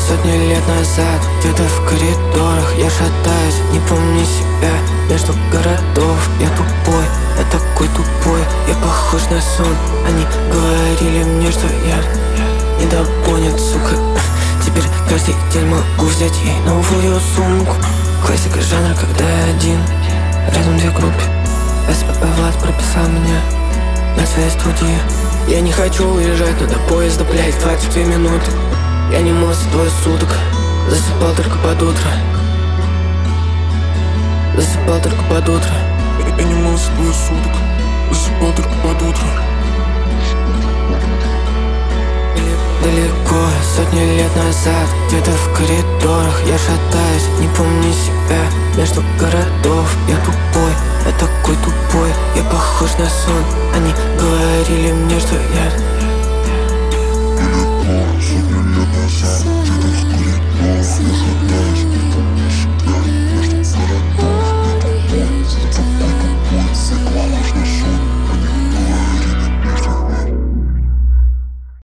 сотни лет назад. Где-то в коридорах я шатаюсь, не помню себя между городов. Я тупой, я такой тупой, я похож на сон. Они говорили мне, что я недопонят, сука. Теперь каждый день могу взять ей новую сумку. Классика жанра, когда я один, рядом две группы. Влад прописал меня на своей студии. Я не хочу уезжать, но до поезда, блядь, 22 минуты. Я не мылся 2 суток, засыпал только под утро. Засыпал только под утро. Я не мылся 2 суток, засыпал только под утро. Далеко, сотни лет назад, где-то в коридорах я шатаюсь, не помню себя между городов. Я тупой, я такой тупой, я похож на сон. Они говорили мне, что я